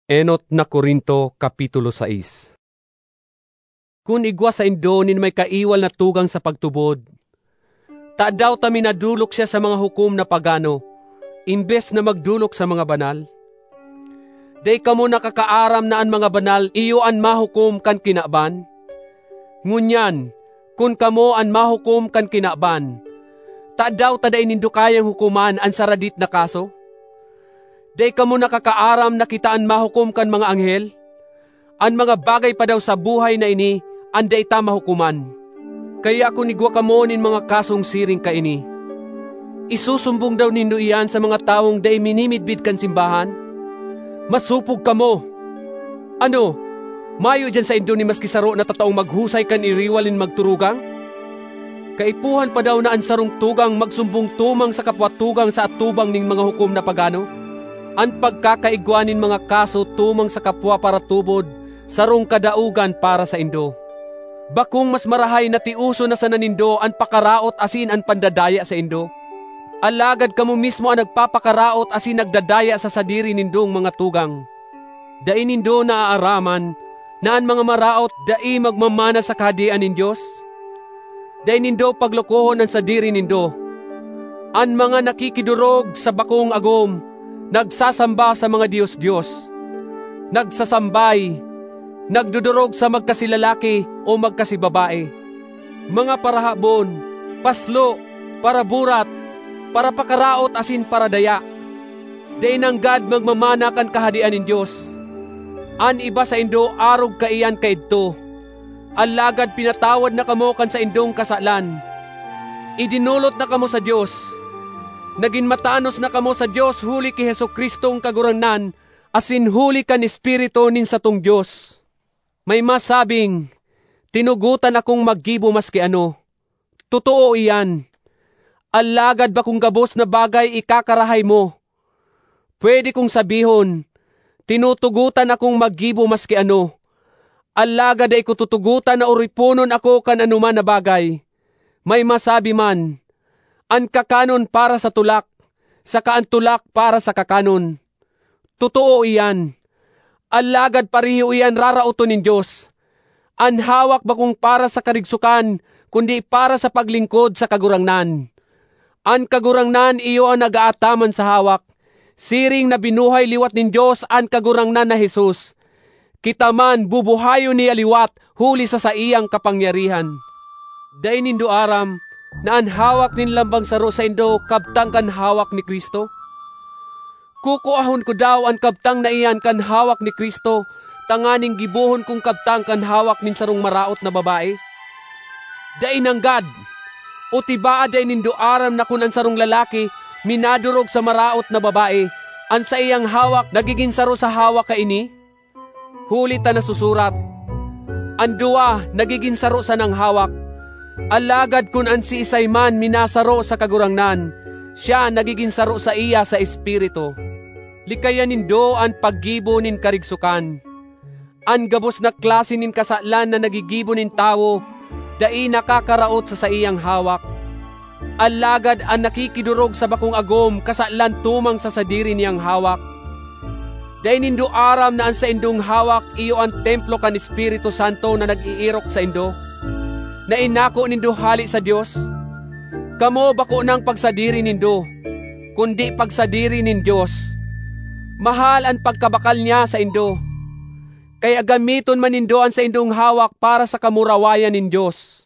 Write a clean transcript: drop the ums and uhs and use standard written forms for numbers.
Enot na Korinto, Kapitulo 6. Kung igwa sa indo nin may kaiwal na tugang sa pagtubod, daw ta minadulok siya sa mga hukom na pagano, imbes na magdulok sa mga banal. Day kamo nakakaaram na ang mga banal iyo an mahukom kan kinaban. Ngunyan, kung kamo an mahukom kan kinaban, daw ta day nindo kayang hukuman an saradit na kaso? Day kamo nakakaaram na kitaan mahukom kan mga anghel? Ang mga bagay pa daw sa buhay na ini, anda ita mahukuman. Kaya kung igwa kamo nin mga kasong siring ka ini, isusumbong daw nindo iyan sa mga taong day minimidbid kan simbahan? Masupog kamo! Ano? Mayo dyan sa indo ni maski saro na tataong maghusay kan iriwalin magturugang? Kaipuhan pa daw na ang sarong tugang magsumbong tumang sa kapwatugang sa atubang ning mga hukom na pagano? Ang pagkakaigwanin mga kaso tumang sa kapwa para tubod, sarong kadaugan para sa indo. Bakung mas marahay na tiuso na sa nanindo ang pakaraot asin ang pandadaya sa indo. Alagad kamo mismo ang nagpapakaraot asin nagdadaya sa sadiri nindong mga tugang. Dai nindo naaaraman na ang mga maraot dai magmamana sa kahadian nin Diyos. Dai nindo paglokohon ang sadiri nindo. Ang mga nakikidurog sa bakong agom, nagsasamba sa mga Diyos-Diyos, nagsasambay, nagdudurog sa magkasilalaki o magkasibabae, mga parahabon, paslo, para burat, para pakaraot asin para daya. Day nanggad magmamana kan kahadian nin Diyos. An iba sa indo arog kaiyan kaidto. Alagad pinatawad na kamo kan sa indong kasalan. Idinulot na kamo sa Diyos. Naging matanos na kamo sa Diyos huli ki Jesukristong kagurangnan, asin huli kan Espiritu nin satong Diyos. May masabing, tinugutan akong maggibo maski ano. Totoo iyan. Alagad ba kung gabos na bagay ikakarahay mo? Pwede kong sabihon, tinutugutan akong maggibo maski ano. Alagad ay kututugutan na uripunon ako kan anuman na bagay. May masabi man, ang kakanon para sa tulak, saka ang tulak para sa kakanon. Totoo iyan. Alagad pareho iyan rarauton nin Diyos. Ang hawak ba kung para sa karigsukan, kundi para sa paglingkod sa kagurangnan. Ang kagurangnan iyo ang nag-aataman sa hawak. Siring na binuhay liwat nin Diyos ang kagurangnan na Jesus. Kita man bubuhayo niya liwat huli sa iyang kapangyarihan. Dahil nindo aram, na ang hawak nin lambang saro sa indo kabtang kan hawak ni Kristo? Kukuahon ko daw ang kabtang na iyan kan hawak ni Kristo, tanganing gibuhon kong kabtang kan hawak nin sarong maraot na babae? Dai nanggad, o tibaa dai nindo aram na kun ang sarong lalaki minadurog sa maraot na babae, ang sa iyang hawak nagiging saro sa hawak ka ini? Huli ta na susurat, ang duwa nagiging saro sa nang hawak. Alagad kun an si isay man minasaro sa kagurangnan, siya nagiging saro sa iya sa espiritu. Likayan nindo ang paggibo nin karigsukan. Ang gabos na klase nin kasalan na nagigibo nin tawo, dai nakakaraot sa iyang hawak. Alagad ang nakikidurog sa bakong agom kasalan tumang sa sadiri niyang hawak. Dai nindo aram na ang sa indong hawak iyo ang templo kan Espiritu Santo na nag-iirok sa indo, na inako nindo hali sa Diyos. Kamo bako ng pagsadiri nindo, kundi pagsadiri nin Diyos. Mahal ang pagkabakal niya sa indo, kaya gamiton man nindo ang sa indong hawak para sa kamurawayan nin Diyos.